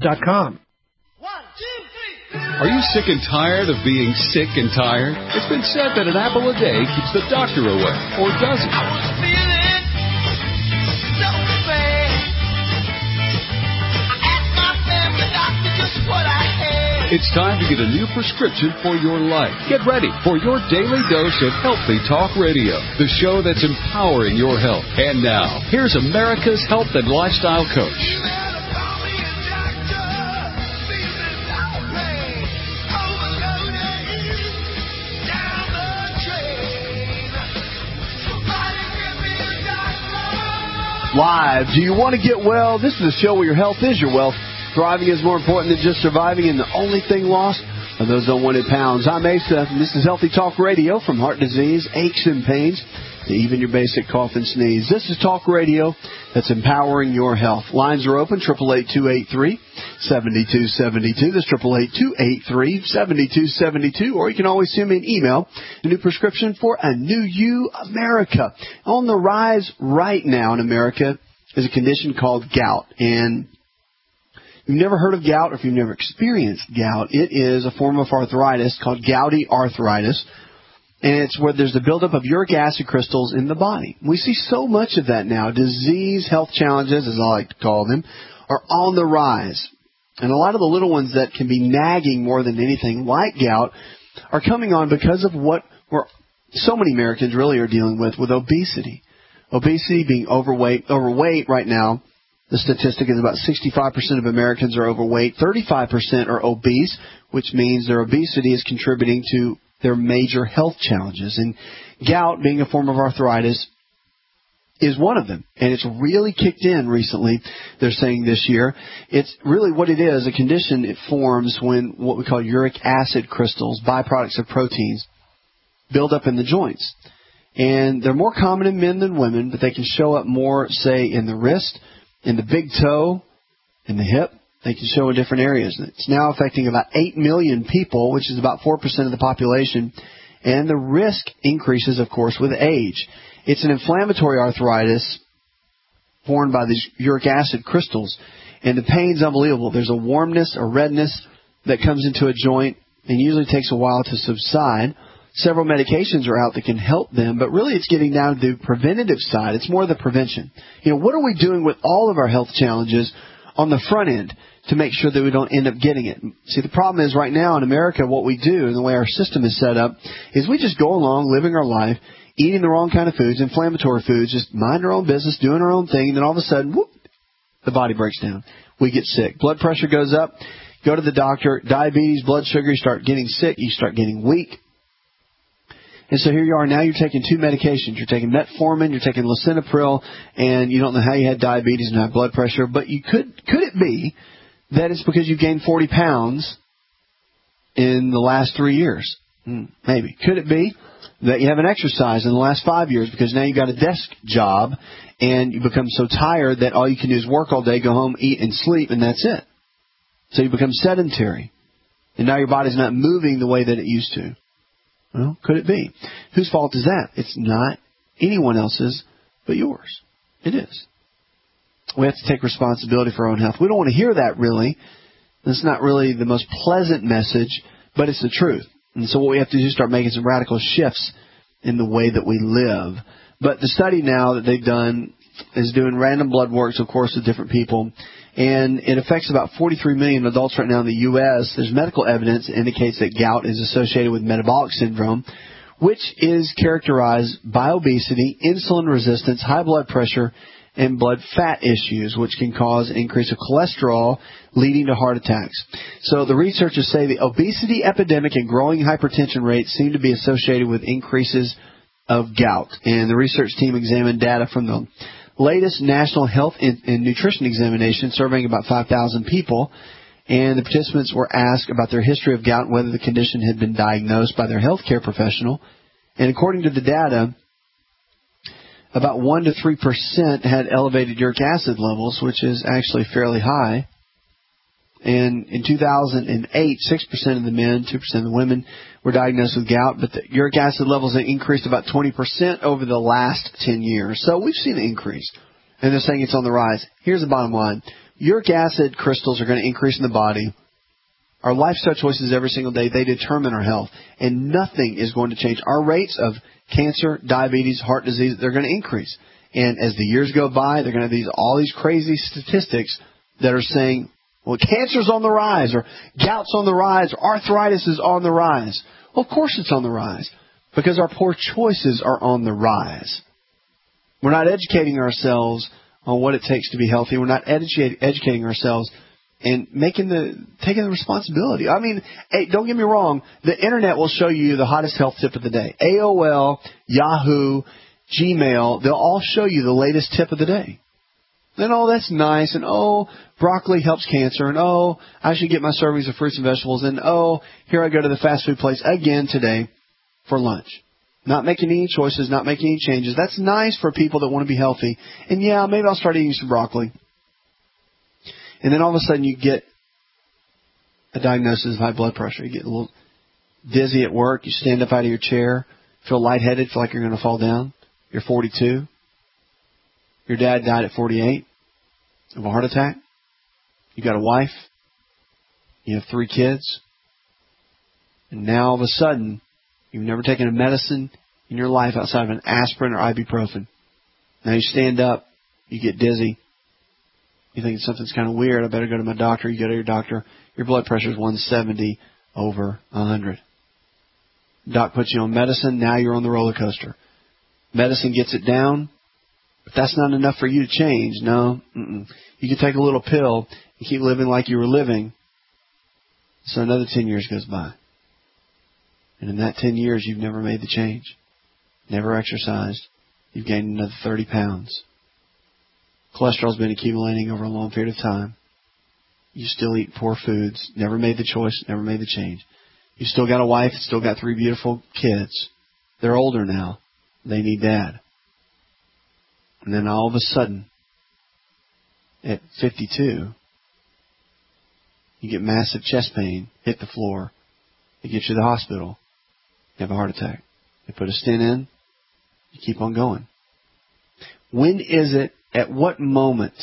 .com. Are you sick and tired of being sick and tired? It's been said that an apple a day keeps the doctor away, or does it? It's time to get a new prescription for your life. Get ready for your daily dose of Healthy Talk Radio, the show that's empowering your health. And now, here's America's health and lifestyle coach. Live. Do you want to get well? This is a show where your health is your wealth. Thriving is more important than just surviving, and the only thing lost are those unwanted pounds. I'm Asa, and this is Healthy Talk Radio. From heart disease, aches and pains, to even your basic cough and sneeze. This is Talk Radio that's empowering your health. Lines are open, 888-283-7272. That's 888-283-7272. Or you can always send me an email, a new prescription for a new you, America. On the rise right now in America is a condition called gout. And if you've never heard of gout, or if you've never experienced gout, it is a form of arthritis called gouty arthritis. And it's where there's the buildup of uric acid crystals in the body. We see so much of that now. Disease, health challenges, as I like to call them, are on the rise. And a lot of the little ones that can be nagging more than anything, like gout, are coming on because of what so many Americans really are dealing with obesity. Obesity, being overweight right now. The statistic is about 65% of Americans are overweight, 35% are obese, which means their obesity is contributing to their major health challenges. And gout, being a form of arthritis, is one of them. And it's really kicked in recently, they're saying this year. It's really what it is, a condition it forms when what we call uric acid crystals, byproducts of proteins, build up in the joints. And they're more common in men than women, but they can show up more, say, in the wrist, in the big toe, in the hip. They can show in different areas. It's now affecting about 8 million people, which is about 4% of the population. And the risk increases, of course, with age. It's an inflammatory arthritis formed by these uric acid crystals. And the pain's unbelievable. There's a warmness, a redness that comes into a joint and usually takes a while to subside. Several medications are out that can help them, but really it's getting down to the preventative side. It's more the prevention. What are we doing with all of our health challenges on the front end to make sure that we don't end up getting it? See, the problem is right now in America, what we do and the way our system is set up is we just go along living our life, eating the wrong kind of foods, inflammatory foods, just mind our own business, doing our own thing, and then all of a sudden, whoop, the body breaks down. We get sick. Blood pressure goes up. Go to the doctor. Diabetes, blood sugar, you start getting sick. You start getting weak. And so here you are. Now you're taking two medications. You're taking metformin, you're taking lisinopril, and you don't know how you had diabetes and high blood pressure. But you could it be that it's because you gained 40 pounds in the last 3 years? Maybe. Could it be that you haven't exercised in the last 5 years because now you've got a desk job and you become so tired that all you can do is work all day, go home, eat, and sleep, and that's it. So you become sedentary. And now your body's not moving the way that it used to. Well, could it be? Whose fault is that? It's not anyone else's but yours. It is. We have to take responsibility for our own health. We don't want to hear that, really. It's not really the most pleasant message, but it's the truth. And so what we have to do is start making some radical shifts in the way that we live. But the study now that they've done is doing random blood works, of course, with different people. And it affects about 43 million adults right now in the U.S. There's medical evidence that indicates that gout is associated with metabolic syndrome, which is characterized by obesity, insulin resistance, high blood pressure, and blood fat issues, which can cause an increase of cholesterol, leading to heart attacks. So the researchers say the obesity epidemic and growing hypertension rates seem to be associated with increases of gout. And the research team examined data from the latest National Health and Nutrition Examination, surveying about 5,000 people, and the participants were asked about their history of gout and whether the condition had been diagnosed by their healthcare professional. And according to the data, about 1 to 3% had elevated uric acid levels, which is actually fairly high. And in 2008, 6% of the men, 2% of the women were diagnosed with gout, but the uric acid levels have increased about 20% over the last 10 years. So we've seen an increase, and they're saying it's on the rise. Here's the bottom line. uric acid crystals are going to increase in the body. Our lifestyle choices every single day, they determine our health. And nothing is going to change. Our rates of cancer, diabetes, heart disease, they're going to increase. And as the years go by, they're going to have all these crazy statistics that are saying, well, cancer's on the rise, or gout's on the rise, or arthritis is on the rise. Well, of course it's on the rise, because our poor choices are on the rise. We're not educating ourselves on what it takes to be healthy. We're not educating ourselves and taking the responsibility. I mean, hey, don't get me wrong. The Internet will show you the hottest health tip of the day. AOL, Yahoo, Gmail, they'll all show you the latest tip of the day. And, oh, that's nice. And, oh, broccoli helps cancer. And, oh, I should get my servings of fruits and vegetables. And, oh, here I go to the fast food place again today for lunch. Not making any choices, not making any changes. That's nice for people that want to be healthy. And, yeah, maybe I'll start eating some broccoli. And then all of a sudden you get a diagnosis of high blood pressure. You get a little dizzy at work. You stand up out of your chair, feel lightheaded, feel like you're going to fall down. You're 42. Your dad died at 48 of a heart attack. You got a wife. You have 3 kids. And now all of a sudden, you've never taken a medicine in your life outside of an aspirin or ibuprofen. Now you stand up. You get dizzy. You think something's kind of weird. I better go to my doctor. You go to your doctor. Your blood pressure is 170 over 100. Doc puts you on medicine. Now you're on the roller coaster. Medicine gets it down. But that's not enough for you to change. No. You can take a little pill and keep living like you were living. So another 10 years goes by. And in that 10 years, you've never made the change. Never exercised. You've gained another 30 pounds. Cholesterol's been accumulating over a long period of time. You still eat poor foods. Never made the choice. Never made the change. You still got a wife. Still got 3 beautiful kids. They're older now. They need dad. And then all of a sudden, at 52, you get massive chest pain, hit the floor. They get you to the hospital. You have a heart attack. They put a stent in. You keep on going. When is it, at what moment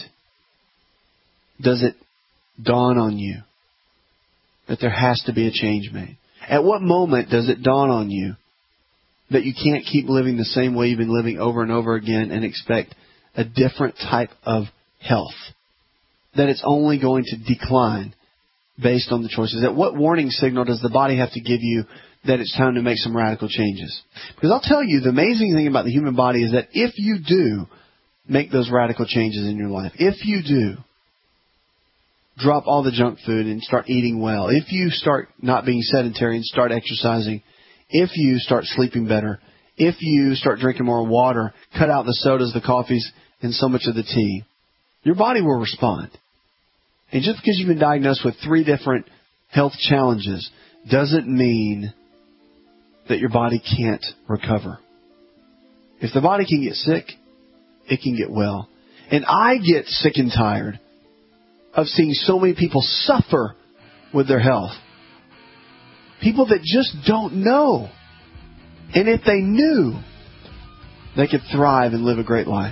does it dawn on you that there has to be a change made? At what moment does it dawn on you that you can't keep living the same way you've been living over and over again and expect a different type of health? That it's only going to decline based on the choices. At what warning signal does the body have to give you that it's time to make some radical changes? Because I'll tell you, the amazing thing about the human body is that if you do make those radical changes in your life, if you do drop all the junk food and start eating well, if you start not being sedentary and start exercising, if you start sleeping better, if you start drinking more water, cut out the sodas, the coffees, and so much of the tea, your body will respond. And just because you've been diagnosed with 3 different health challenges doesn't mean that your body can't recover. If the body can get sick, it can get well. And I get sick and tired of seeing so many people suffer with their health. People that just don't know. And if they knew, they could thrive and live a great life.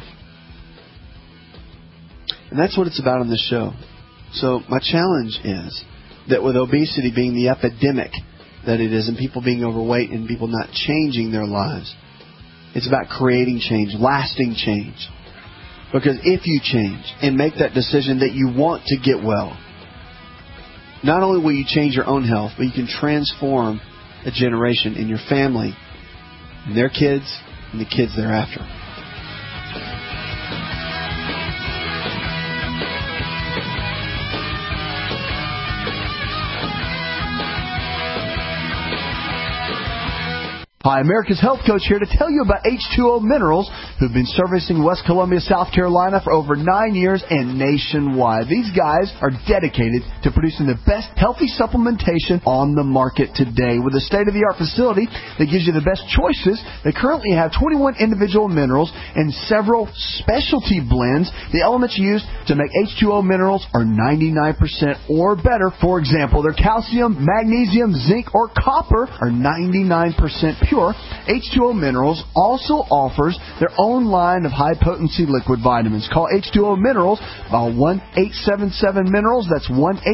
And that's what it's about on this show. So my challenge is that with obesity being the epidemic that it is, and people being overweight and people not changing their lives, it's about creating change, lasting change. Because if you change and make that decision that you want to get well, not only will you change your own health, but you can transform a generation in your family and their kids and the kids thereafter. Hi, America's Health Coach here to tell you about H2O Minerals, who've been servicing West Columbia, South Carolina for over 9 years and nationwide. These guys are dedicated to producing the best healthy supplementation on the market today. With a state-of-the-art facility that gives you the best choices, they currently have 21 individual minerals and several specialty blends. The elements used to make H2O Minerals are 99% or better. For example, their calcium, magnesium, zinc, or copper are 99% pure. sure, H2O Minerals also offers their own line of high-potency liquid vitamins. Call H2O Minerals, 1-877-MINERALS. That's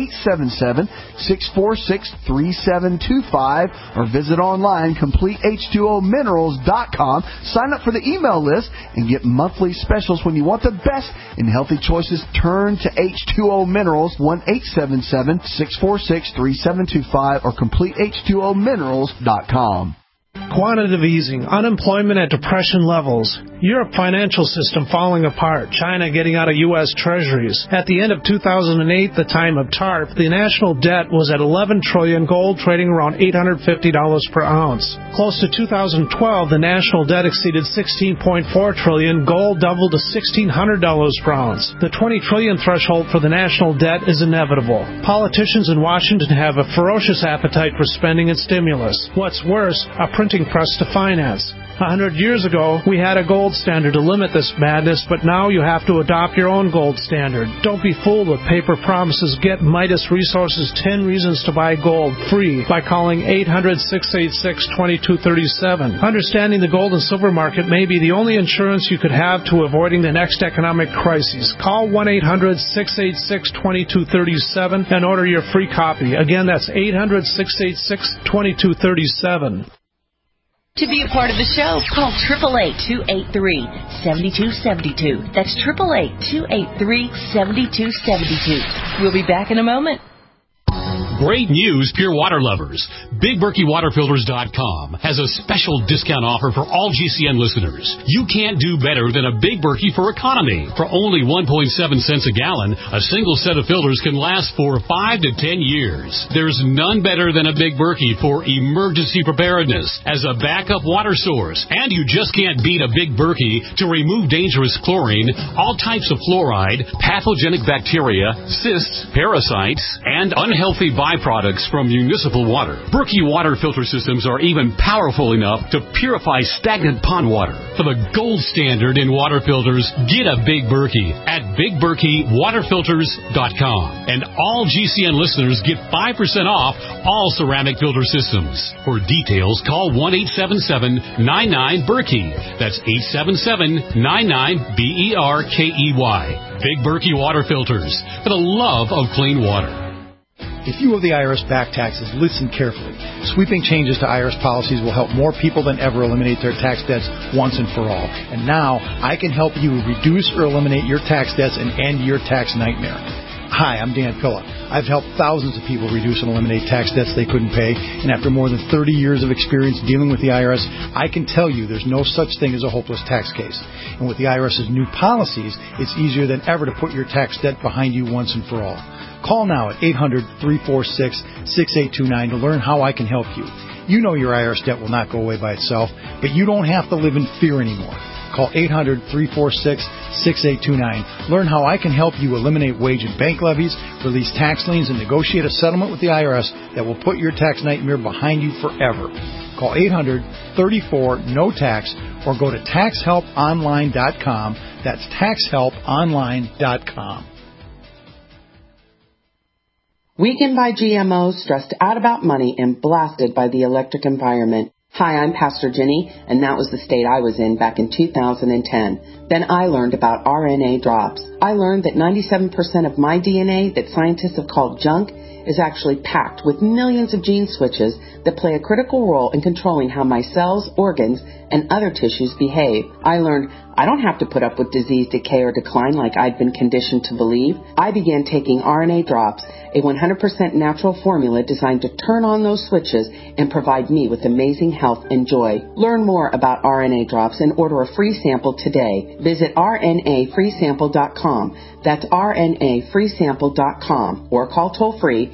1-877-646-3725. Or visit online, CompleteH2OMinerals.com. Sign up for the email list and get monthly specials. When you want the best in healthy choices, turn to H2O Minerals, 1-877-646-3725 or CompleteH2OMinerals.com. Quantitative easing, unemployment at depression levels, Europe financial system falling apart, China getting out of U.S. treasuries. At the end of 2008, the time of TARP, the national debt was at $11 trillion, gold trading around $850 per ounce. Close to 2012, the national debt exceeded $16.4 trillion, gold doubled to $1,600 per ounce. The $20 trillion threshold for the national debt is inevitable. Politicians in Washington have a ferocious appetite for spending and stimulus. What's worse, a printing press to finance. 100 years ago, we had a gold standard to limit this madness, but now you have to adopt your own gold standard. Don't be fooled with paper promises. Get Midas Resources 10 Reasons to Buy Gold free by calling 800-686-2237. Understanding the gold and silver market may be the only insurance you could have to avoiding the next economic crisis. Call 1-800-686-2237 and order your free copy. Again, that's 800-686-2237. To be a part of the show, call 888-283-7272. That's 888-283-7272. We'll be back in a moment. Great news, pure water lovers. BigBerkeyWaterFilters.com has a special discount offer for all GCN listeners. You can't do better than a Big Berkey for economy. For only 1.7 cents a gallon, a single set of filters can last for 5 to 10 years. There's none better than a Big Berkey for emergency preparedness as a backup water source. And you just can't beat a Big Berkey to remove dangerous chlorine, all types of fluoride, pathogenic bacteria, cysts, parasites, and unhealthy byproducts from municipal water. Berkey water filter systems are even powerful enough to purify stagnant pond water. For the gold standard in water filters, get a Big Berkey at BigBerkeyWaterFilters.com. And all GCN listeners get 5% off all ceramic filter systems. For details, call 1-877-99-BERKEY. That's 877-99-BERKEY. Big Berkey Water Filters, for the love of clean water. If you owe the IRS back taxes, listen carefully. Sweeping changes to IRS policies will help more people than ever eliminate their tax debts once and for all. And now, I can help you reduce or eliminate your tax debts and end your tax nightmare. Hi, I'm Dan Pilla. I've helped thousands of people reduce and eliminate tax debts they couldn't pay, and after more than 30 years of experience dealing with the IRS, I can tell you there's no such thing as a hopeless tax case. And with the IRS's new policies, it's easier than ever to put your tax debt behind you once and for all. Call now at 800-346-6829 to learn how I can help you. You know your IRS debt will not go away by itself, but you don't have to live in fear anymore. Call 800-346-6829. Learn how I can help you eliminate wage and bank levies, release tax liens, and negotiate a settlement with the IRS that will put your tax nightmare behind you forever. Call 800-34-NO-TAX or go to TaxHelpOnline.com. That's TaxHelpOnline.com. Weakened by GMOs, stressed out about money, and blasted by the electric environment. Hi, I'm Pastor Jenny, and that was the state I was in back in 2010. Then I learned about RNA drops. I learned that 97% of my DNA that scientists have called junk is actually packed with millions of gene switches that play a critical role in controlling how my cells, organs, and other tissues behave. I learned I don't have to put up with disease, decay, or decline like I'd been conditioned to believe. I began taking RNA drops, a 100% natural formula designed to turn on those switches and provide me with amazing health and joy. Learn more about RNA drops and order a free sample today. Visit RNAfreesample.com. That's RNAfreesample.com or call toll-free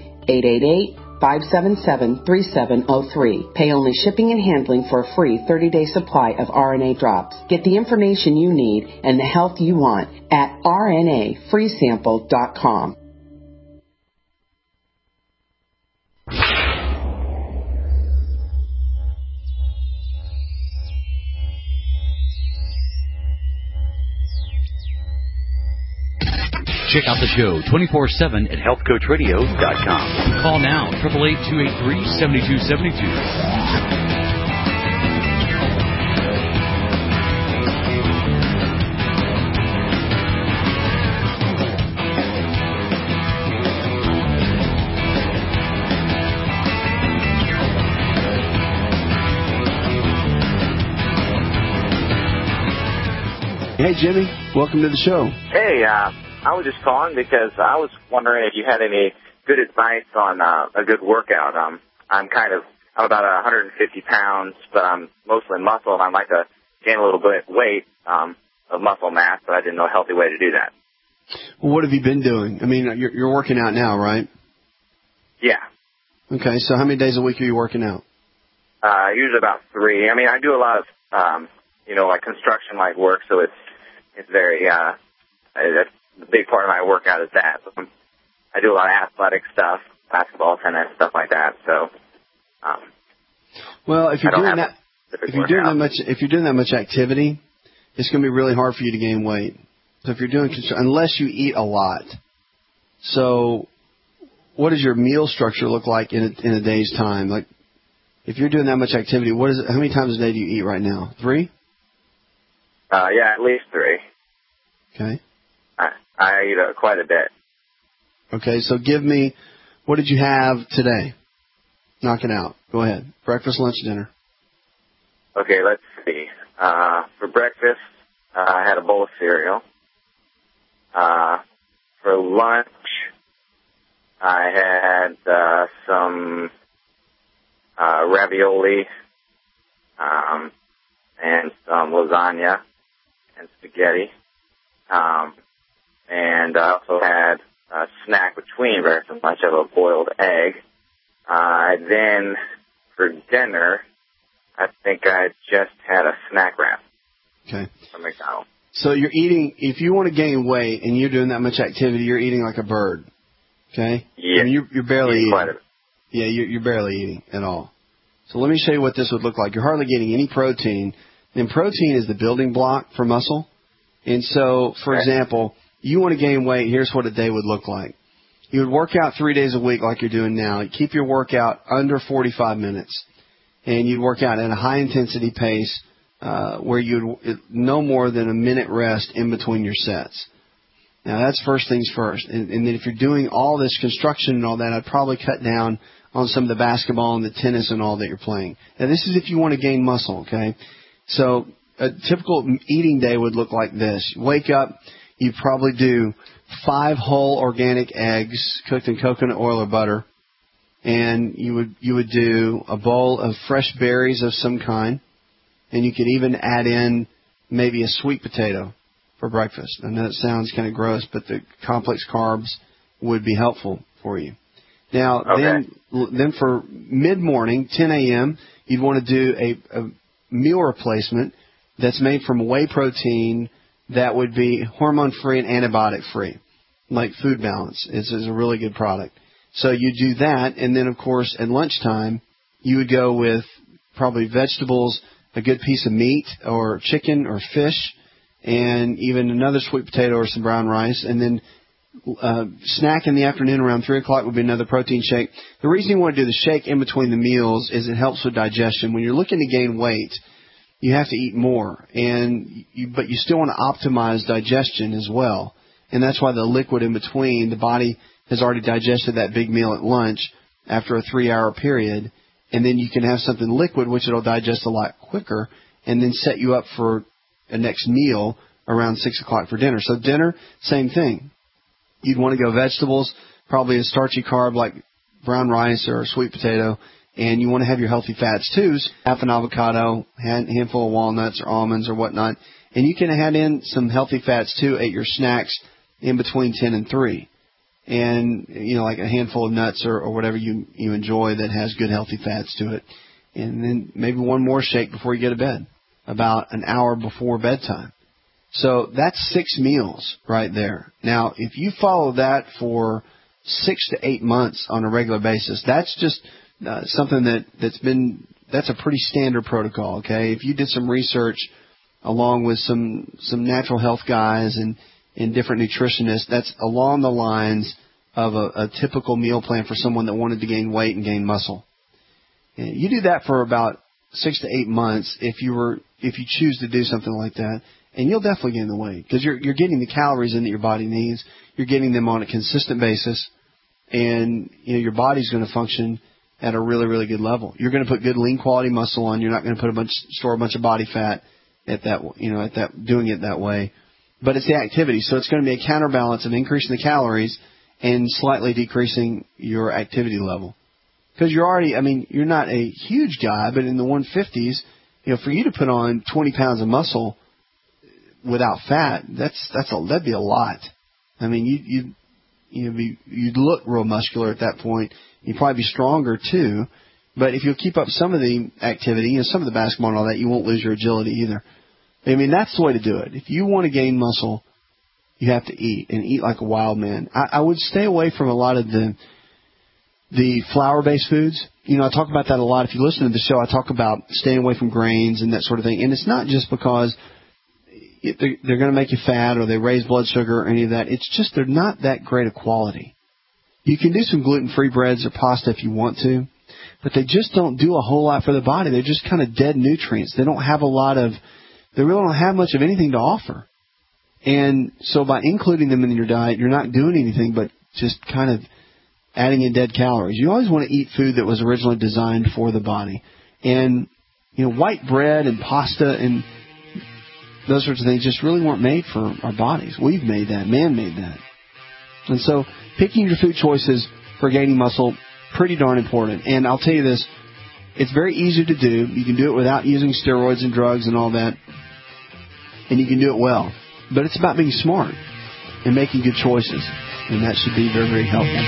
888-577-3703. Pay only shipping and handling for a free 30-day supply of RNA drops. Get the information you need and the health you want at RNAfreesample.com. Check out the show 24/7 at healthcoachradio.com. Call now, 888-283-7272. Hey, Jimmy. Welcome to the show. Hey, I was just calling because I was wondering if you had any good advice on a good workout. I'm about 150 pounds, but I'm mostly muscle, and I'd like to gain a little bit weight of muscle mass, but I didn't know a healthy way to do that. Well, what have you been doing? I mean, you're working out now, right? Yeah. Okay, so how many days a week are you working out? Usually about 3. I mean, I do a lot of, like construction-like work, so it's very, that's the big part of my workout is that. So I do a lot of athletic stuff, basketball, tennis, stuff like that. So, well, if you're doing that much activity, it's going to be really hard for you to gain weight. So if you're doing unless you eat a lot. So, what does your meal structure look like in a day's time? Like, if you're doing that much activity, how many times a day do you eat right now? 3? Yeah, at least 3. Okay. I eat quite a bit. Okay, so give me, what did you have today? Knock it out. Go ahead. Breakfast, lunch, dinner. Okay, let's see. For breakfast, I had a bowl of cereal. For lunch, I had some ravioli and some lasagna and spaghetti. And I also had a snack between breakfast and lunch of a boiled egg. Then for dinner, I think I just had a snack wrap. Okay. From McDonald's. So you're eating, if you want to gain weight and you're doing that much activity, you're eating like a bird. Okay? Yeah. I mean, you're barely eating. Quite a bit. Yeah, you're barely eating at all. So let me show you what this would look like. You're hardly getting any protein. And protein is the building block for muscle. And so, for example, you want to gain weight, here's what a day would look like. You would work out 3 days a week like you're doing now. You keep your workout under 45 minutes. And you'd work out at a high-intensity pace where you'd no more than a minute rest in between your sets. Now, that's first things first. And then if you're doing all this construction and all that, I'd probably cut down on some of the basketball and the tennis and all that you're playing. Now, this is if you want to gain muscle, okay? So a typical eating day would look like this. You wake up, you'd probably do 5 whole organic eggs cooked in coconut oil or butter. And you would do a bowl of fresh berries of some kind. And you could even add in maybe a sweet potato for breakfast. I know it sounds kind of gross, but the complex carbs would be helpful for you. Now, then for mid-morning, 10 a.m., you'd want to do a meal replacement that's made from whey protein that would be hormone-free and antibiotic-free, like Food Balance. It's a really good product. So you do that, and then, of course, at lunchtime, you would go with probably vegetables, a good piece of meat or chicken or fish, and even another sweet potato or some brown rice, and then snack in the afternoon around 3 o'clock would be another protein shake. The reason you want to do the shake in between the meals is it helps with digestion. When you're looking to gain weight, you have to eat more, but you still want to optimize digestion as well. And that's why the liquid in between, the body has already digested that big meal at lunch after a 3-hour period, and then you can have something liquid, which it'll digest a lot quicker, and then set you up for a next meal around 6 o'clock for dinner. So dinner, same thing. You'd want to go vegetables, probably a starchy carb like brown rice or a sweet potato, and you want to have your healthy fats too, half an avocado, handful of walnuts or almonds or whatnot, and you can add in some healthy fats too at your snacks in between 10 and 3. And, like a handful of nuts or whatever you enjoy that has good healthy fats to it. And then maybe one more shake before you go to bed, about an hour before bedtime. So that's 6 meals right there. Now, if you follow that for 6 to 8 months on a regular basis, that's just something that's a pretty standard protocol, okay? If you did some research along with some natural health guys and different nutritionists, that's along the lines of a typical meal plan for someone that wanted to gain weight and gain muscle. And you do that for about 6 to 8 months if you choose to do something like that, and you'll definitely gain the weight because you're getting the calories in that your body needs. You're getting them on a consistent basis, and your body's going to function at a really, really good level. You're going to put good lean quality muscle on. You're not going to store a bunch of body fat at that, doing it that way. But it's the activity. So it's going to be a counterbalance of increasing the calories and slightly decreasing your activity level. Because you're not a huge guy, but in the 150s, for you to put on 20 pounds of muscle without fat, that'd be a lot. I mean, you'd look real muscular at that point. You'd probably be stronger too. But if you'll keep up some of the activity, some of the basketball and all that, you won't lose your agility either. I mean, that's the way to do it. If you want to gain muscle, you have to eat, and eat like a wild man. I would stay away from a lot of the flour-based foods. I talk about that a lot. If you listen to the show, I talk about staying away from grains and that sort of thing. And it's not just because they're going to make you fat or they raise blood sugar or any of that. It's just they're not that great a quality. You can do some gluten-free breads or pasta if you want to, but they just don't do a whole lot for the body. They're just kind of dead nutrients. They don't have they really don't have much of anything to offer. And so by including them in your diet, you're not doing anything but just kind of adding in dead calories. You always want to eat food that was originally designed for the body. And, white bread and pasta and those sorts of things just really weren't made for our bodies. We've made that. Man made that. And so picking your food choices for gaining muscle, pretty darn important. And I'll tell you this, it's very easy to do. You can do it without using steroids and drugs and all that. And you can do it well. But it's about being smart and making good choices. And that should be very, very helpful.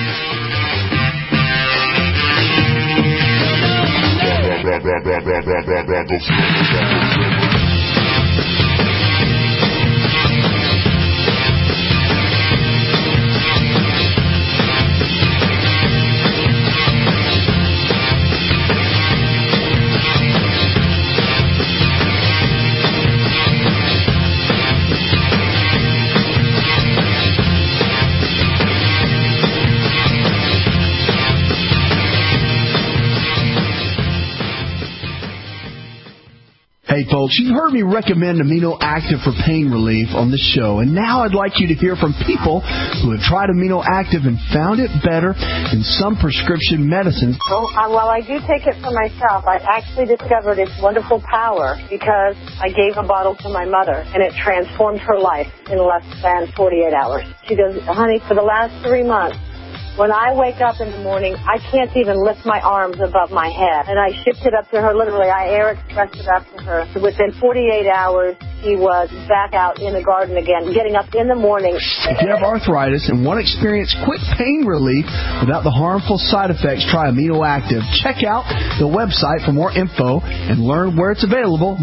Hey, folks, you've heard me recommend Amino Active for pain relief on the show, and now I'd like you to hear from people who have tried Amino Active and found it better than some prescription medicines. Well, I do take it for myself. I actually discovered its wonderful power because I gave a bottle to my mother, and it transformed her life in less than 48 hours. She goes, honey, for the last 3 months, when I wake up in the morning, I can't even lift my arms above my head. And I shipped it up to her, literally. I air expressed it up to her. Within 48 hours, she was back out in the garden again, getting up in the morning. If you have arthritis and want to experience quick pain relief without the harmful side effects, try Amino Active. Check out the website for more info and learn where it's available,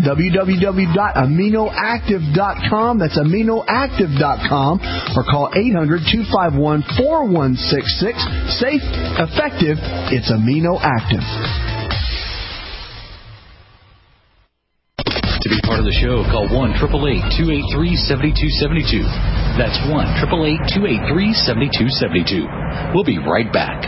www.aminoactive.com. That's aminoactive.com, or call 800-251-4166. Safe, effective, it's Amino Active. To be part of the show, call 1-888-283-7272. That's 1-888-283-7272. We'll be right back.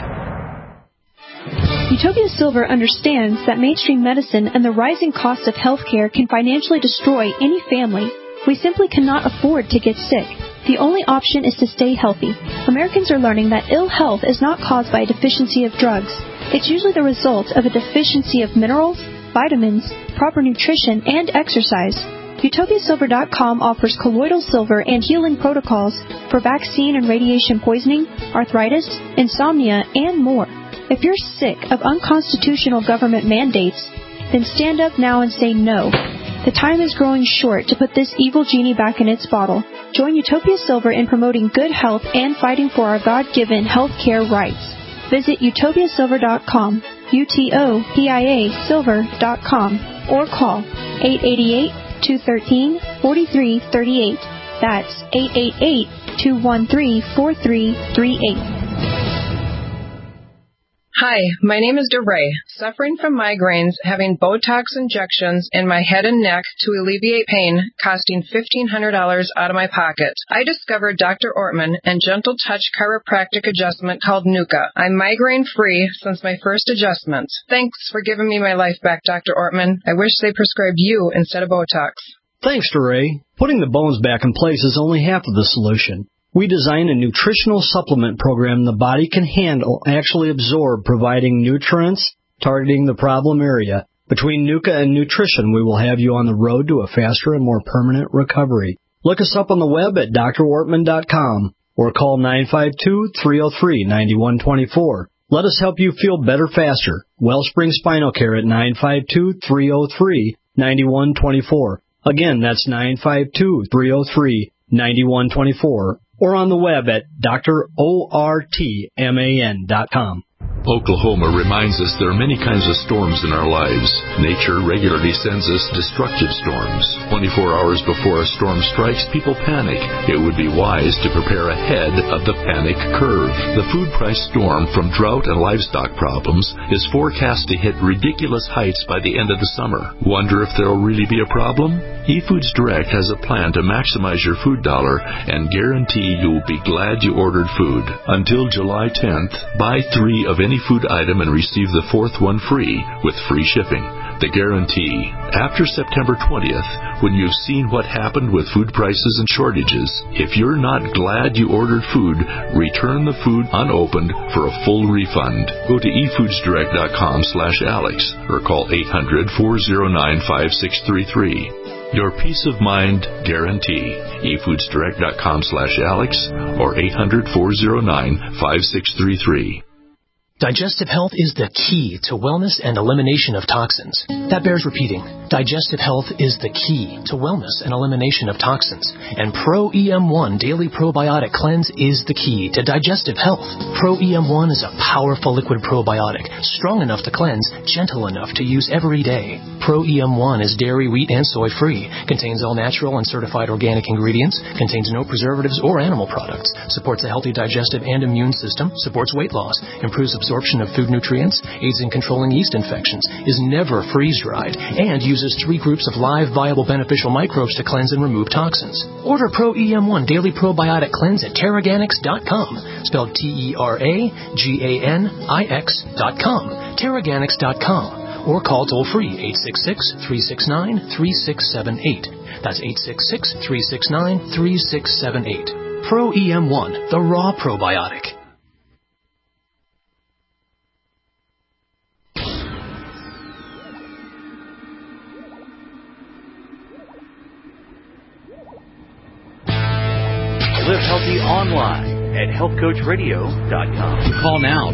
Utopia Silver understands that mainstream medicine and the rising cost of healthcare can financially destroy any family. We simply cannot afford to get sick. The only option is to stay healthy. Americans are learning that ill health is not caused by a deficiency of drugs. It's usually the result of a deficiency of minerals, vitamins, proper nutrition, and exercise. UtopiaSilver.com offers colloidal silver and healing protocols for vaccine and radiation poisoning, arthritis, insomnia, and more. If you're sick of unconstitutional government mandates, then stand up now and say no. The time is growing short to put this evil genie back in its bottle. Join Utopia Silver in promoting good health and fighting for our God-given health care rights. Visit utopiasilver.com, UTOPIA silver.com, or call 888-213-4338. That's 888-213-4338. Hi, my name is DeRay. Suffering from migraines, having Botox injections in my head and neck to alleviate pain, costing $1,500 out of my pocket. I discovered Dr. Ortman and Gentle Touch chiropractic adjustment called NUCA. I'm migraine-free since my first adjustment. Thanks for giving me my life back, Dr. Ortman. I wish they prescribed you instead of Botox. Thanks, DeRay. Putting the bones back in place is only half of the solution. We designed a nutritional supplement program the body can handle, actually absorb, providing nutrients, targeting the problem area, Between Nuka and nutrition, we will have you on the road to a faster and more permanent recovery. Look us up on the web at drortman.com or call 952-303-9124. Let us help you feel better faster. Wellspring Spinal Care at 952-303-9124. Again, that's 952-303-9124. Or on the web at drortman.com. Oklahoma reminds us there are many kinds of storms in our lives. Nature regularly sends us destructive storms. 24 hours before a storm strikes, people panic. It would be wise to prepare ahead of the panic curve. The food price storm from drought and livestock problems is forecast to hit ridiculous heights by the end of the summer. Wonder if there will really be a problem? eFoods Direct has a plan to maximize your food dollar and guarantee you will be glad you ordered food. Until July 10th, buy 3 of any food item and receive the 4th one free with free shipping. The guarantee. After September 20th, when you've seen what happened with food prices and shortages, if you're not glad you ordered food, return the food unopened for a full refund. Go to efoodsdirect.com/Alex or call 800-409-5633. Your peace of mind guarantee. efoodsdirect.com/Alex or 800-409-5633. Digestive health is the key to wellness and elimination of toxins. That bears repeating. Digestive health is the key to wellness and elimination of toxins. And Pro EM1 Daily Probiotic Cleanse is the key to digestive health. Pro EM1 is a powerful liquid probiotic, strong enough to cleanse, gentle enough to use every day. Pro EM1 is dairy, wheat, and soy free, contains all natural and certified organic ingredients, contains no preservatives or animal products, supports a healthy digestive and immune system, supports weight loss, improves absorption of food nutrients, aids in controlling yeast infections, is never freeze-dried, and uses 3 groups of live, viable, beneficial microbes to cleanse and remove toxins. Order Pro EM1 Daily Probiotic Cleanse at Terraganix.com, spelled TerraGanix.com, Terraganix.com, or call toll-free 866-369-3678. That's 866-369-3678. Pro EM1, the raw probiotic. Live Healthy online at healthcoachradio.com. Call now,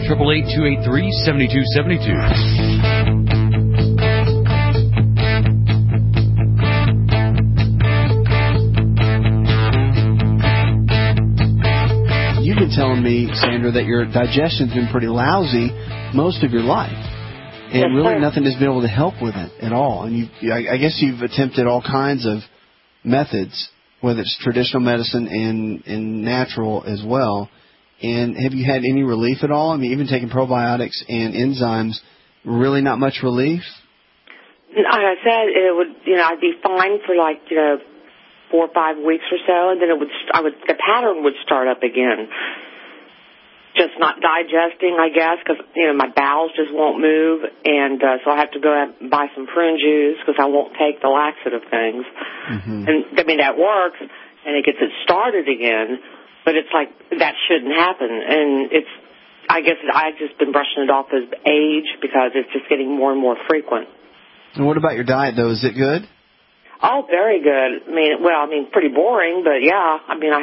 888-283-7272. You've been telling me, Sandra, that your digestion's been pretty lousy most of your life. And really nothing has been able to help with it at all. And I guess you've attempted all kinds of methods, whether it's traditional medicine and natural as well. And have you had any relief at all? I mean, even taking probiotics and enzymes, really not much relief? Like I said, it would, I'd be fine for 4 or 5 weeks or so, and then the pattern would start up again. Just not digesting, I guess, because, my bowels just won't move, and so I have to go out and buy some prune juice because I won't take the laxative things. Mm-hmm. And, that works, and it gets it started again, but it's like that shouldn't happen. And I guess I've just been brushing it off as age because it's just getting more and more frequent. And what about your diet, though? Is it good? Oh, very good. Pretty boring, but yeah.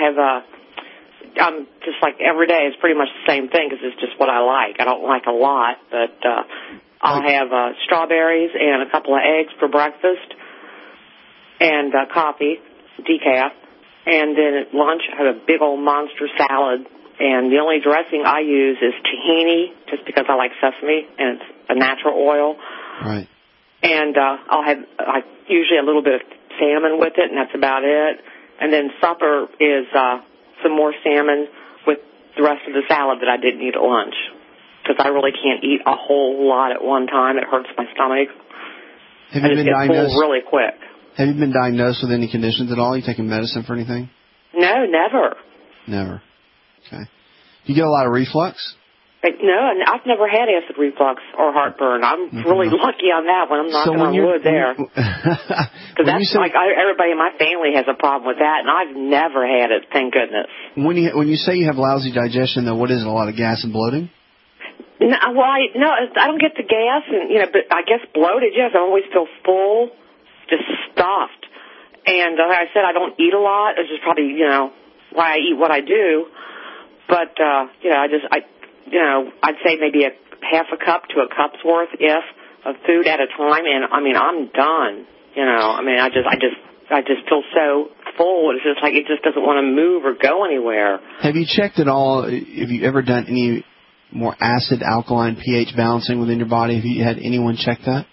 I'm just like every day is pretty much the same thing because it's just what I like. I don't like a lot, but I'll have strawberries and a couple of eggs for breakfast and coffee, decaf. And then at lunch I have a big old monster salad. And the only dressing I use is tahini just because I like sesame and it's a natural oil. Right. And I'll have usually a little bit of salmon with it, and that's about it. And then supper is some more salmon with the rest of the salad that I didn't eat at lunch because I really can't eat a whole lot at one time. It hurts my stomach. Have you been diagnosed full really quick? Have you been diagnosed with any conditions at all? You taking medicine for anything? No, never. Never. Okay. Do you get a lot of reflux? No, and I've never had acid reflux or heartburn. I'm really lucky on that one. I'm knocking on wood there. Because that's everybody in my family has a problem with that, and I've never had it, thank goodness. When you say you have lousy digestion, though, what is it, a lot of gas and bloating? No, I don't get the gas, and but I guess bloated. Yes, I always feel full, just stuffed. And like I said, I don't eat a lot. It's just probably why I eat what I do. But I'd say maybe a half a cup to a cup's worth of food at a time, and I'm done. I just feel so full. It's just like it just doesn't want to move or go anywhere. Have you checked at all? Have you ever done any more acid alkaline pH balancing within your body? Have you had anyone check that?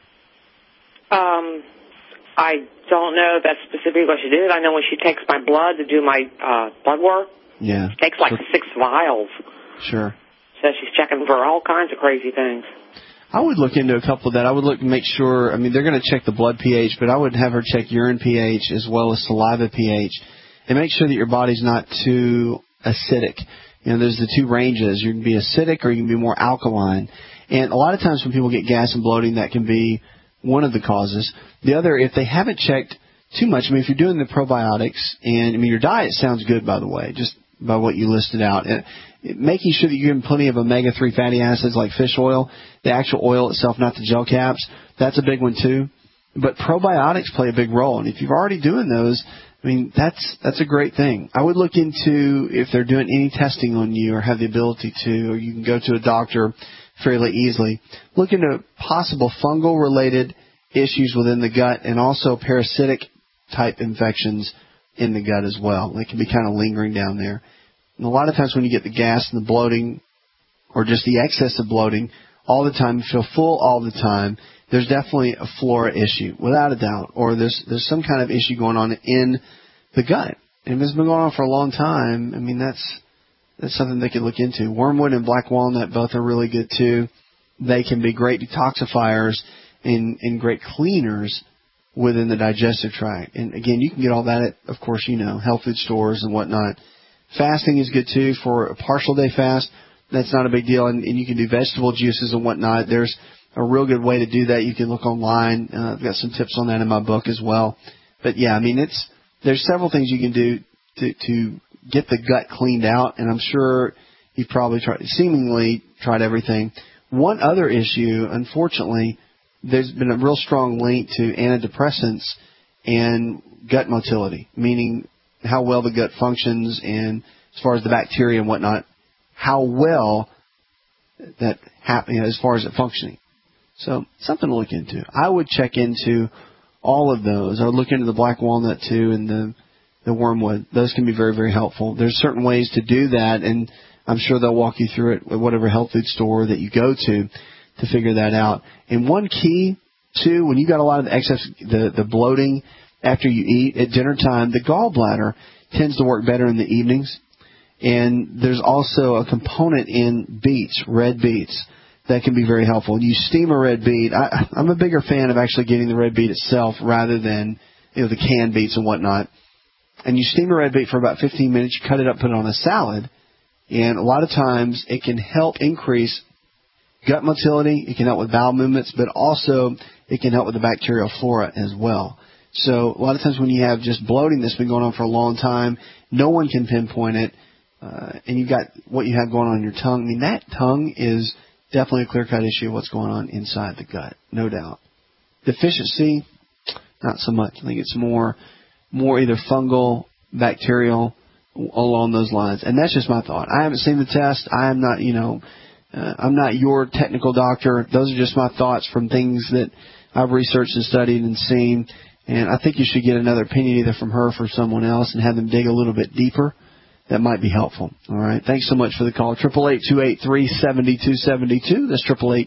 I don't know if that's specifically what she did. I know when she takes my blood to do my blood work, she takes like 6 vials. Sure. So she's checking for all kinds of crazy things. I would look into a couple of that. I would look and make sure, they're going to check the blood pH, but I would have her check urine pH as well as saliva pH and make sure that your body's not too acidic. There's the 2 ranges. You can be acidic or you can be more alkaline. And a lot of times when people get gas and bloating, that can be one of the causes. The other, if they haven't checked too much, if you're doing the probiotics, and your diet sounds good, by the way, just by what you listed out. Making sure that you're getting plenty of omega-3 fatty acids like fish oil, the actual oil itself, not the gel caps, that's a big one too. But probiotics play a big role. And if you're already doing those, that's a great thing. I would look into if they're doing any testing on you or have the ability to, or you can go to a doctor fairly easily. Look into possible fungal-related issues within the gut and also parasitic-type infections in the gut as well. They can be kind of lingering down there. And a lot of times when you get the gas and the bloating or just the excess of bloating all the time, you feel full all the time, there's definitely a flora issue, without a doubt, or there's some kind of issue going on in the gut. And if it's been going on for a long time, that's something they could look into. Wormwood and black walnut both are really good too. They can be great detoxifiers and great cleaners within the digestive tract. And again, you can get all that at, of course, health food stores and whatnot. Fasting is good too for a partial day fast. That's not a big deal. And you can do vegetable juices and whatnot. There's a real good way to do that. You can look online. I've got some tips on that in my book as well. But yeah, there's several things you can do to get the gut cleaned out. And I'm sure you've probably seemingly tried everything. One other issue, unfortunately, there's been a real strong link to antidepressants and gut motility, meaning how well the gut functions and as far as the bacteria and whatnot, how well that happens as far as it functioning. So something to look into. I would check into all of those. I would look into the black walnut too and the wormwood. Those can be very, very helpful. There's certain ways to do that, and I'm sure they'll walk you through it at whatever health food store that you go to figure that out. And one key, too, when you got a lot of the excess, the bloating after you eat at dinner time, the gallbladder tends to work better in the evenings. And there's also a component in beets, red beets, that can be very helpful. You steam a red beet. I'm a bigger fan of actually getting the red beet itself rather than the canned beets and whatnot. And you steam a red beet for about 15 minutes. You cut it up, put it on a salad. And a lot of times it can help increase gut motility. It can help with bowel movements, but also it can help with the bacterial flora as well. So a lot of times when you have just bloating that's been going on for a long time, no one can pinpoint it, and you've got what you have going on in your tongue. That tongue is definitely a clear-cut issue of what's going on inside the gut, no doubt. Deficiency, not so much. I think it's more either fungal, bacterial, along those lines. And that's just my thought. I haven't seen the test. I am not, I'm not your technical doctor. Those are just my thoughts from things that I've researched and studied and seen. And I think you should get another opinion either from her or from someone else and have them dig a little bit deeper. That might be helpful. All right. Thanks so much for the call. 888-283-7272. That's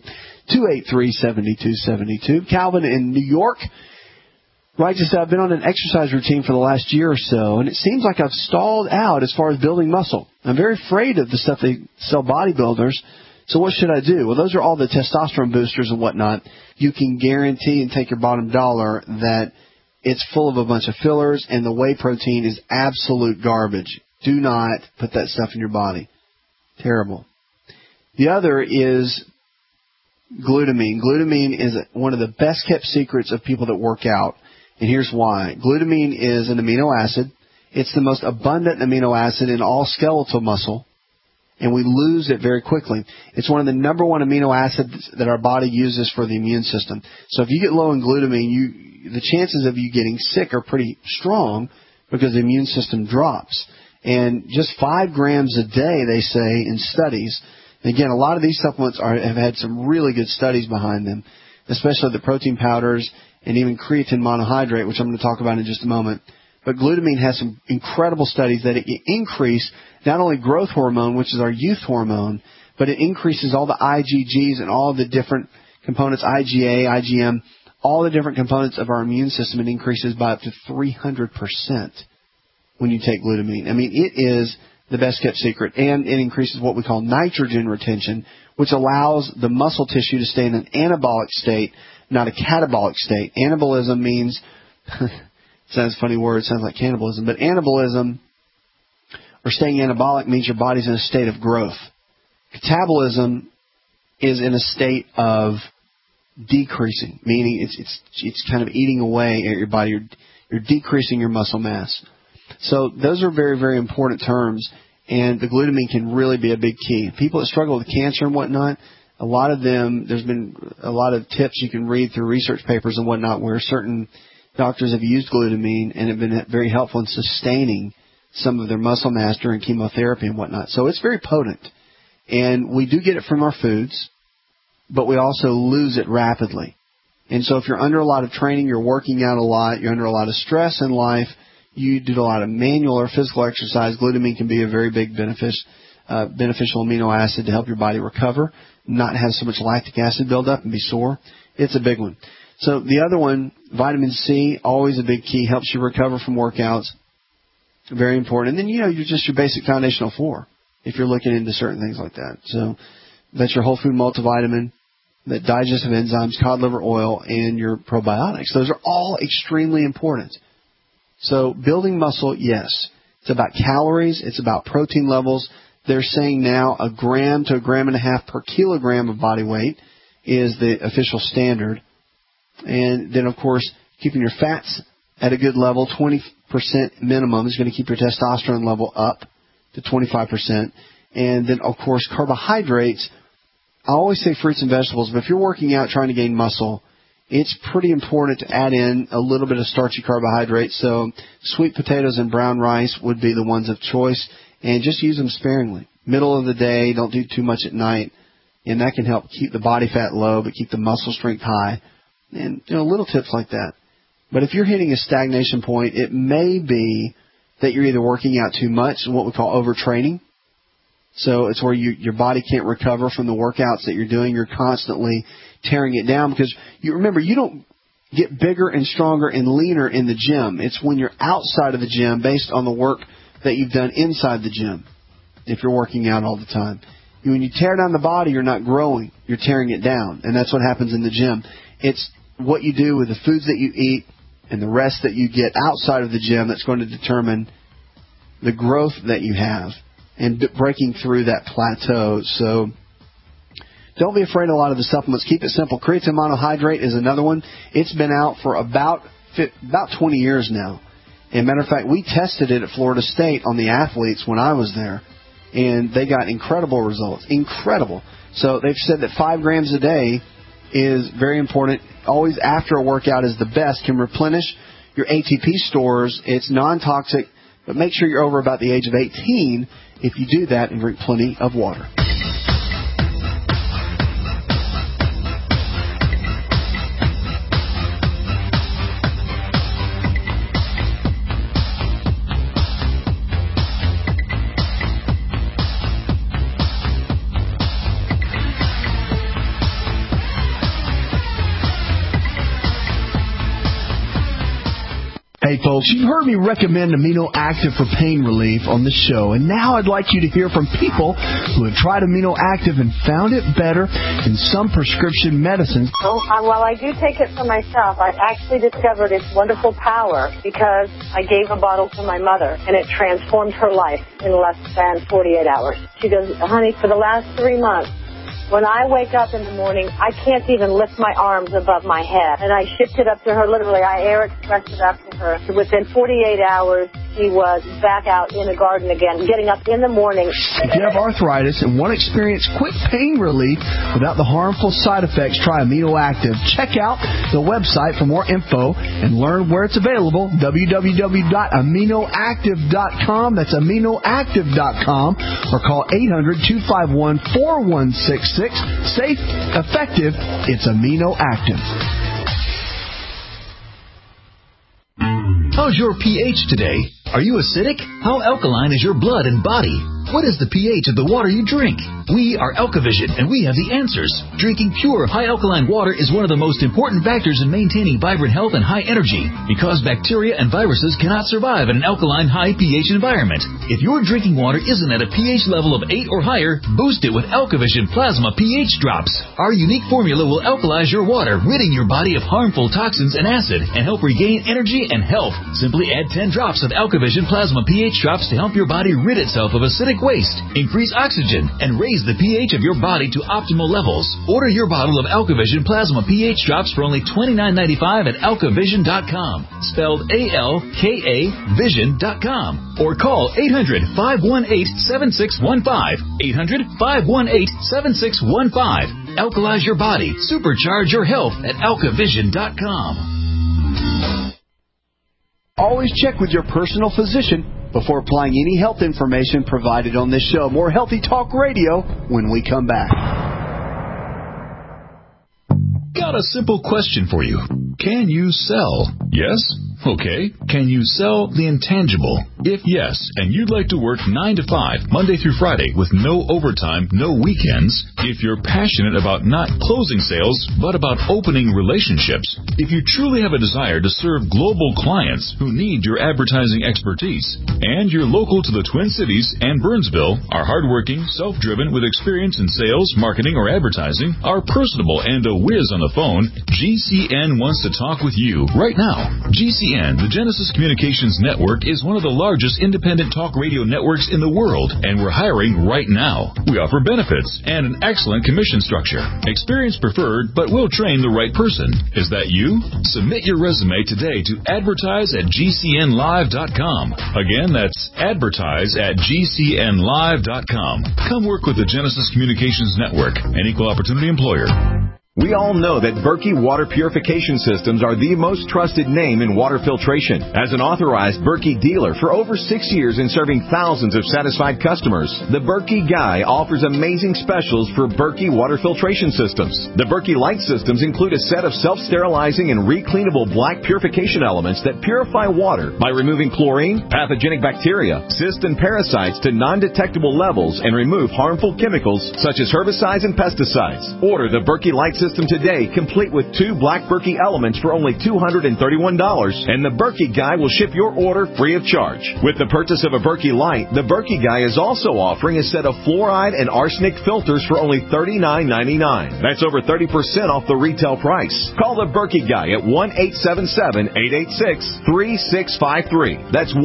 888-283-7272. Calvin in New York writes us, I've been on an exercise routine for the last year or so, and it seems like I've stalled out as far as building muscle. I'm very afraid of the stuff they sell bodybuilders. So what should I do? Well, those are all the testosterone boosters and whatnot. You can guarantee and take your bottom dollar that it's full of a bunch of fillers, and the whey protein is absolute garbage. Do not put that stuff in your body. Terrible. The other is glutamine. Glutamine is one of the best kept secrets of people that work out. And here's why. Glutamine is an amino acid. It's the most abundant amino acid in all skeletal muscle. and we lose it very quickly. It's one of the number one amino acids that our body uses for the immune system. So if you get low in glutamine, the chances of you getting sick are pretty strong because the immune system drops. And just 5 grams a day, they say, in studies. And again, a lot of these supplements have had some really good studies behind them, especially the protein powders and even creatine monohydrate, which I'm going to talk about in just a moment. But glutamine has some incredible studies that it increase not only growth hormone, which is our youth hormone, but it increases all the IgGs and all the different components, IgA, IgM, all the different components of our immune system. It increases by up to 300% when you take glutamine. I mean, it is the best kept secret, and it increases what we call nitrogen retention, which allows the muscle tissue to stay in an anabolic state, not a catabolic state. Anabolism means, sounds a funny word, sounds like cannibalism, but anabolism, or staying anabolic, means your body's in a state of growth. Catabolism is in a state of decreasing, meaning it's kind of eating away at your body. You're decreasing your muscle mass. So those are very, very important terms, and the glutamine can really be a big key. People that struggle with cancer and whatnot, a lot of them, there's been a lot of tips you can read through research papers and whatnot where certain doctors have used glutamine and have been very helpful in sustaining some of their muscle mass during chemotherapy and whatnot. So it's very potent. And we do get it from our foods, but we also lose it rapidly. And so if you're under a lot of training, you're working out a lot, you're under a lot of stress in life, you do a lot of manual or physical exercise, glutamine can be a very big beneficial amino acid to help your body recover, not have so much lactic acid build up and be sore. It's a big one. So the other one, vitamin C, always a big key, helps you recover from workouts. Very important. And then, you're just your basic foundational 4 if you're looking into certain things like that. So that's your whole food multivitamin, the digestive enzymes, cod liver oil, and your probiotics. Those are all extremely important. So building muscle, yes. It's about calories. It's about protein levels. They're saying now 1 gram to 1.5 grams per kilogram of body weight is the official standard. And then, of course, keeping your fats at a good level, 20% minimum, is going to keep your testosterone level up to 25%. And then, of course, carbohydrates. I always say fruits and vegetables, but if you're working out trying to gain muscle, it's pretty important to add in a little bit of starchy carbohydrates. So sweet potatoes and brown rice would be the ones of choice, and just use them sparingly. Middle of the day, don't do too much at night, and that can help keep the body fat low but keep the muscle strength high. And, little tips like that. But if you're hitting a stagnation point, it may be that you're either working out too much, what we call overtraining. So it's where your body can't recover from the workouts that you're doing. You're constantly tearing it down because you remember, you don't get bigger and stronger and leaner in the gym. It's when you're outside of the gym based on the work that you've done inside the gym if you're working out all the time. When you tear down the body, you're not growing. You're tearing it down, and that's what happens in the gym. It's what you do with the foods that you eat and the rest that you get outside of the gym that's going to determine the growth that you have and breaking through that plateau. So don't be afraid of a lot of the supplements. Keep it simple. Creatine monohydrate is another one. It's been out for about 20 years now. And matter of fact, we tested it at Florida State on the athletes when I was there, and they got incredible results. Incredible. So they've said that 5 grams a day is very important. Always after a workout is the best. Can replenish your ATP stores. It's non-toxic, but make sure you're over about the age of 18 if you do that, and drink plenty of water. Hey folks, you've heard me recommend Amino Active for pain relief on this show, and now I'd like you to hear from people who have tried Amino Active and found it better than some prescription medicines. While I do take it for myself, I actually discovered its wonderful power because I gave a bottle to my mother, and it transformed her life in less than 48 hours. She goes, honey, for the last 3 months, when I wake up in the morning, I can't even lift my arms above my head. And I shipped it up to her, literally. I air expressed it up to her. So within 48 hours, he was back out in the garden again, getting up in the morning. If you have arthritis and want to experience quick pain relief without the harmful side effects, try Amino Active. Check out the website for more info and learn where it's available, www.aminoactive.com. That's aminoactive.com, or call 800-251-4166. Safe, effective, it's Amino Active. How's your pH today? Are you acidic? How alkaline is your blood and body? What is the pH of the water you drink? We are AlkaVision, and we have the answers. Drinking pure, high alkaline water is one of the most important factors in maintaining vibrant health and high energy, because bacteria and viruses cannot survive in an alkaline, high pH environment. If your drinking water isn't at a pH level of 8 or higher, boost it with AlkaVision Plasma pH Drops. Our unique formula will alkalize your water, ridding your body of harmful toxins and acid, and help regain energy and health. Simply add 10 drops of AlkaVision Plasma pH Drops to help your body rid itself of acidic waste, increase oxygen, and raise the pH of your body to optimal levels. Order your bottle of AlkaVision Plasma pH Drops for only $29.95 at AlkaVision.com, spelled A-L-K-A Vision.com, or call 800-518-7615, 800-518-7615. Alkalize your body, supercharge your health at AlkaVision.com. Always check with your personal physician before applying any health information provided on this show. More Healthy Talk Radio when we come back. Got a simple question for you. Can you sell? Yes? Okay. Can you sell the intangible? If yes, and you'd like to work 9 to 5, Monday through Friday, with no overtime, no weekends, if you're passionate about not closing sales, but about opening relationships, if you truly have a desire to serve global clients who need your advertising expertise, and you're local to the Twin Cities and Burnsville, are hardworking, self-driven, with experience in sales, marketing, or advertising, are personable, and a whiz on the phone, GCN wants to talk with you right now. GCN, the Genesis Communications Network, is one of the largest independent talk radio networks in the world, and we're hiring right now. We offer benefits and an excellent commission structure. Experience preferred, but we'll train the right person. Is that you? Submit your resume today to advertise@gcnlive.com. Again, that's advertise@gcnlive.com. Come work with the Genesis Communications Network, an equal opportunity employer. We all know that Berkey Water Purification Systems are the most trusted name in water filtration. As an authorized Berkey dealer for over 6 years and serving thousands of satisfied customers, the Berkey Guy offers amazing specials for Berkey Water Filtration Systems. The Berkey Light Systems include a set of self-sterilizing and recleanable black purification elements that purify water by removing chlorine, pathogenic bacteria, cysts, and parasites to non-detectable levels and remove harmful chemicals such as herbicides and pesticides. Order the Berkey Light System today, complete with 2 black Berkey elements for only $231, and the Berkey Guy will ship your order free of charge. With the purchase of a Berkey Light, the Berkey Guy is also offering a set of fluoride and arsenic filters for only $39.99. That's over 30% off the retail price. Call the Berkey Guy at 1-877-886-3653. That's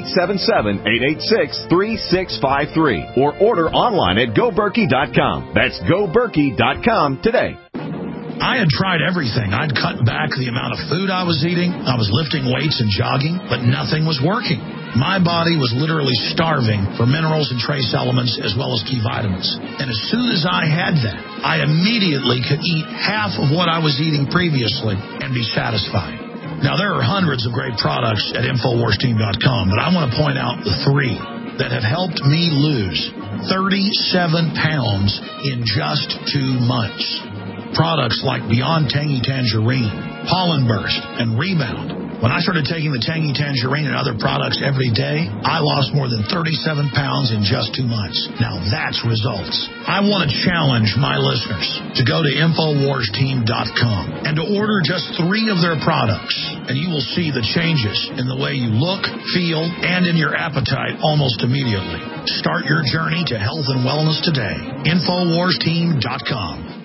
1-877-886-3653. Or order online at GoBerkey.com. That's GoBerkey.com today. I had tried everything. I'd cut back the amount of food I was eating. I was lifting weights and jogging, but nothing was working. My body was literally starving for minerals and trace elements as well as key vitamins. And as soon as I had that, I immediately could eat half of what I was eating previously and be satisfied. Now, there are hundreds of great products at InfoWarsTeam.com, but I want to point out the 3 that have helped me lose 37 pounds in just 2 months. Products like Beyond Tangy Tangerine, Pollen Burst, and Rebound. When I started taking the Tangy Tangerine and other products every day, I lost more than 37 pounds in just 2 months. Now that's results. I want to challenge my listeners to go to InfoWarsTeam.com and to order just 3 of their products, and you will see the changes in the way you look, feel, and in your appetite almost immediately. Start your journey to health and wellness today. InfoWarsTeam.com.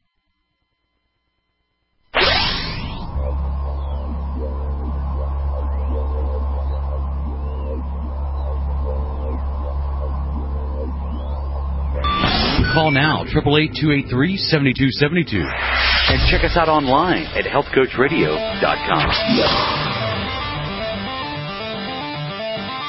Call now, 888-283-7272. And check us out online at healthcoachradio.com.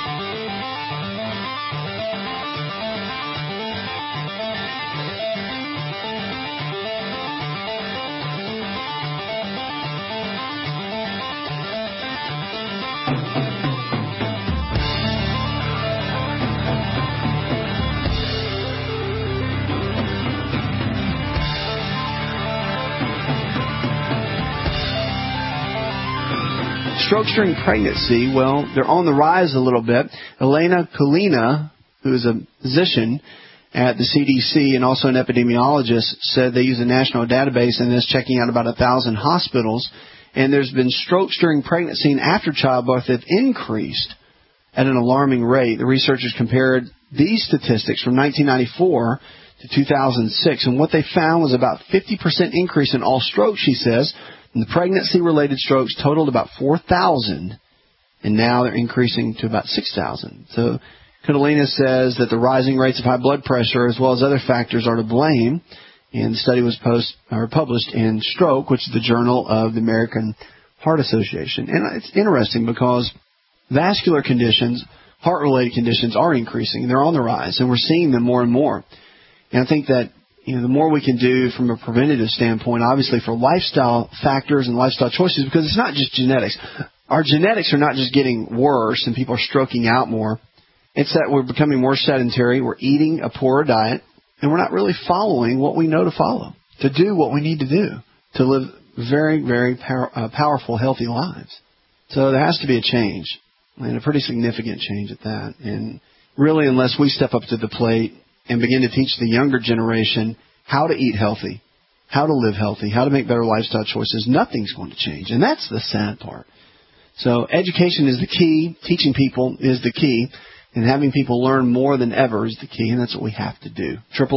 strokes during pregnancy, well, they're on the rise a little bit. Elena Kulina, who is a physician at the CDC and also an epidemiologist, said they use a national database and is checking out about 1,000 hospitals. And there's been strokes during pregnancy and after childbirth have increased at an alarming rate. The researchers compared these statistics from 1994 to 2006, and what they found was about 50% increase in all strokes, she says. And the pregnancy-related strokes totaled about 4,000, and now they're increasing to about 6,000. So Catalina says that the rising rates of high blood pressure as well as other factors are to blame. And the study was published in Stroke, which is the Journal of the American Heart Association. And it's interesting because vascular conditions, heart-related conditions, are increasing. They're on the rise, and we're seeing them more and more. And I think that the more we can do from a preventative standpoint, obviously for lifestyle factors and lifestyle choices, because it's not just genetics. Our genetics are not just getting worse and people are stroking out more. It's that we're becoming more sedentary, we're eating a poorer diet, and we're not really following what we know to follow, to do what we need to do, to live very, very powerful, healthy lives. So there has to be a change, and a pretty significant change at that. And really, unless we step up to the plate and begin to teach the younger generation how to eat healthy, how to live healthy, how to make better lifestyle choices, nothing's going to change. And that's the sad part. So education is the key. Teaching people is the key. And having people learn more than ever is the key, and that's what we have to do.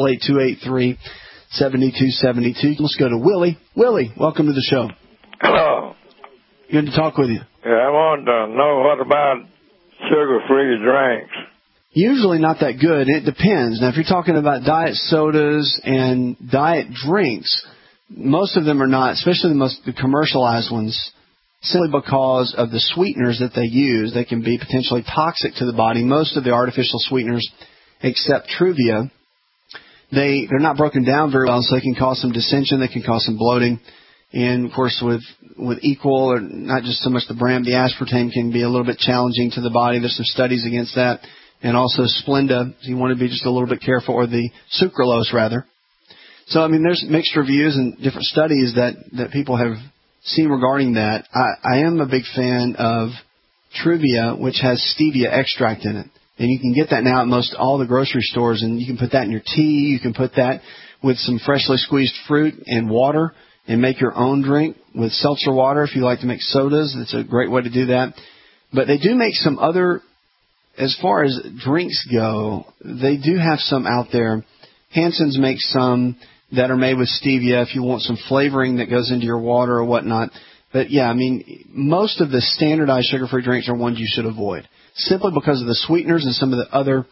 888-283-7272. Let's go to Willie. Willie, welcome to the show. Hello. Good to talk with you. Yeah, I want to know what about sugar-free drinks? Usually not that good. It depends. Now, if you're talking about diet sodas and diet drinks, most of them are not, especially the commercialized ones, simply because of the sweeteners that they use. They can be potentially toxic to the body. Most of the artificial sweeteners, except Truvia, they're not broken down very well, so they can cause some dissension. They can cause some bloating. And, of course, with Equal, or not just so much the brand, the aspartame can be a little bit challenging to the body. There's some studies against that. And also Splenda, so you want to be just a little bit careful, or the sucralose, rather. So, I mean, there's mixed reviews and different studies that people have seen regarding that. I am a big fan of Truvia, which has stevia extract in it. And you can get that now at most all the grocery stores, and you can put that in your tea. You can put that with some freshly squeezed fruit and water and make your own drink with seltzer water. If you like to make sodas, that's a great way to do that. But they do make some other, as far as drinks go, they do have some out there. Hansen's makes some that are made with stevia if you want some flavoring that goes into your water or whatnot. But, yeah, I mean, most of the standardized sugar-free drinks are ones you should avoid, simply because of the sweeteners and some of the other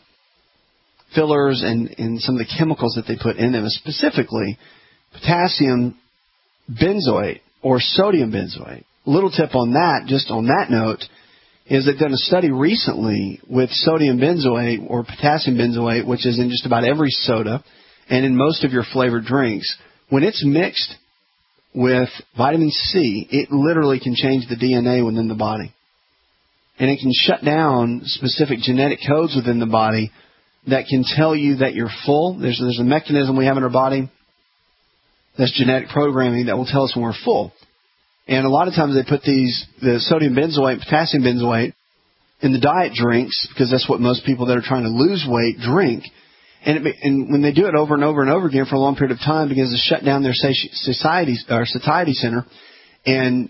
fillers and some of the chemicals that they put in them, specifically potassium benzoate or sodium benzoate. Little tip on that, just on that note, is they've done a study recently with sodium benzoate or potassium benzoate, which is in just about every soda and in most of your flavored drinks. When it's mixed with vitamin C, it literally can change the DNA within the body. And it can shut down specific genetic codes within the body that can tell you that you're full. There's a mechanism we have in our body that's genetic programming that will tell us when we're full. And a lot of times they put the sodium benzoate, potassium benzoate in the diet drinks because that's what most people that are trying to lose weight drink. And when they do it over and over and over again for a long period of time, it begins to shut down their satiety center. And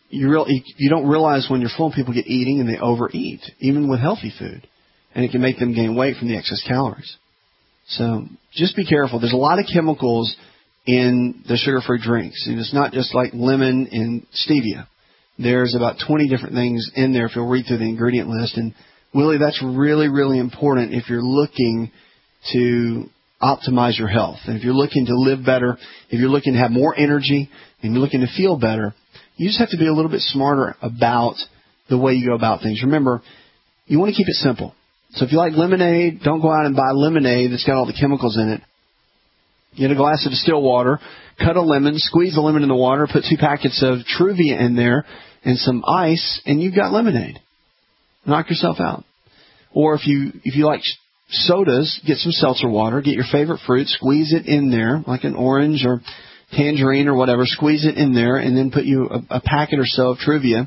you don't realize when you're full, people get eating and they overeat, even with healthy food. And it can make them gain weight from the excess calories. So just be careful. There's a lot of chemicals in the sugar-free drinks. And it's not just like lemon and stevia. There's about 20 different things in there if you'll read through the ingredient list. And, Willie, that's really, really important if you're looking to optimize your health. And if you're looking to live better, if you're looking to have more energy, and you're looking to feel better, you just have to be a little bit smarter about the way you go about things. Remember, you want to keep it simple. So if you like lemonade, don't go out and buy lemonade that's got all the chemicals in it. Get a glass of distilled water, cut a lemon, squeeze the lemon in the water, put 2 packets of Truvia in there and some ice, and you've got lemonade. Knock yourself out. Or if you like sodas, get some seltzer water, get your favorite fruit, squeeze it in there, like an orange or tangerine or whatever, squeeze it in there, and then put you a packet or so of Truvia,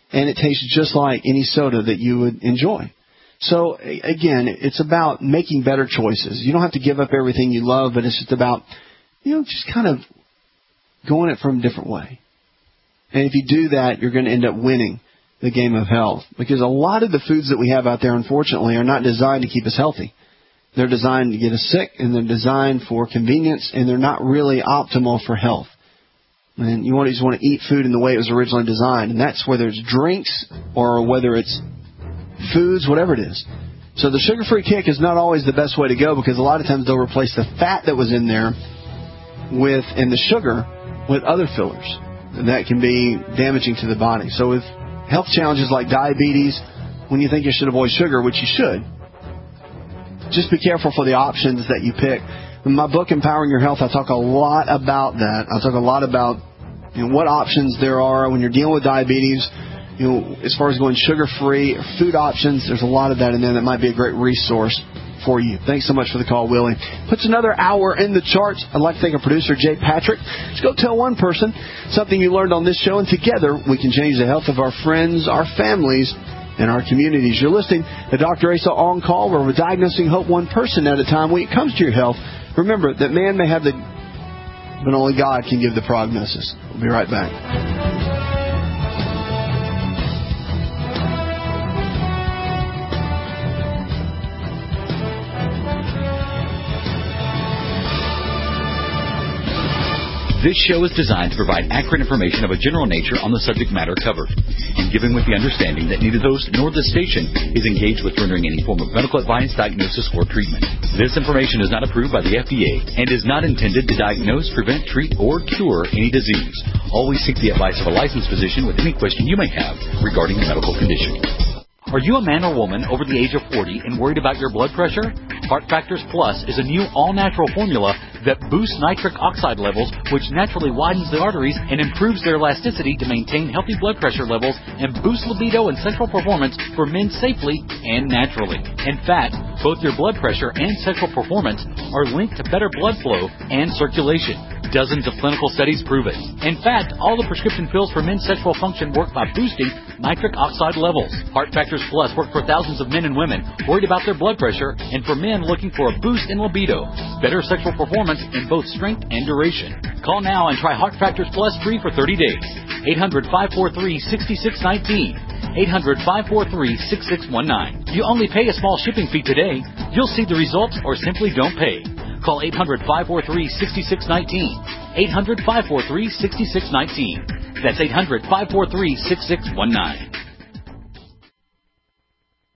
and it tastes just like any soda that you would enjoy. So, again, it's about making better choices. You don't have to give up everything you love, but it's just about, just kind of going it from a different way. And if you do that, you're going to end up winning the game of health. Because a lot of the foods that we have out there, unfortunately, are not designed to keep us healthy. They're designed to get us sick, and they're designed for convenience, and they're not really optimal for health. And you just want to eat food in the way it was originally designed. And that's whether it's drinks or whether it's foods, whatever it is. So the sugar-free kick is not always the best way to go, because a lot of times they'll replace the fat that was in there and the sugar with other fillers. And that can be damaging to the body. So with health challenges like diabetes, when you think you should avoid sugar, which you should, just be careful for the options that you pick. In my book, Empowering Your Health, I talk a lot about that. I talk a lot about what options there are when you're dealing with diabetes. As far as going sugar-free, food options, there's a lot of that in there that might be a great resource for you. Thanks so much for the call, Willie. Puts another hour in the charts. I'd like to thank our producer, Jay Patrick. Let's go tell one person something you learned on this show, and together we can change the health of our friends, our families, and our communities. You're listening to Dr. Asa On Call, where we're diagnosing hope one person at a time. When it comes to your health, remember that man may have but only God can give the prognosis. We'll be right back. This show is designed to provide accurate information of a general nature on the subject matter covered, and given with the understanding that neither host nor this station is engaged with rendering any form of medical advice, diagnosis, or treatment. This information is not approved by the FDA and is not intended to diagnose, prevent, treat, or cure any disease. Always seek the advice of a licensed physician with any question you may have regarding a medical condition. Are you a man or woman over the age of 40 and worried about your blood pressure? Heart Factors Plus is a new all-natural formula that boosts nitric oxide levels, which naturally widens the arteries and improves their elasticity to maintain healthy blood pressure levels and boost libido and sexual performance for men safely and naturally. In fact, both your blood pressure and sexual performance are linked to better blood flow and circulation. Dozens of clinical studies prove it. In fact, all the prescription pills for men's sexual function work by boosting nitric oxide levels. Heart Factors Plus work for thousands of men and women worried about their blood pressure, and for men looking for a boost in libido, better sexual performance in both strength and duration. Call now and try Heart Factors Plus free for 30 days. 800-543-6619. 800-543-6619. You only pay a small shipping fee today. You'll see the results or simply don't pay. Call 800-543-6619. 800-543-6619. That's 800-543-6619.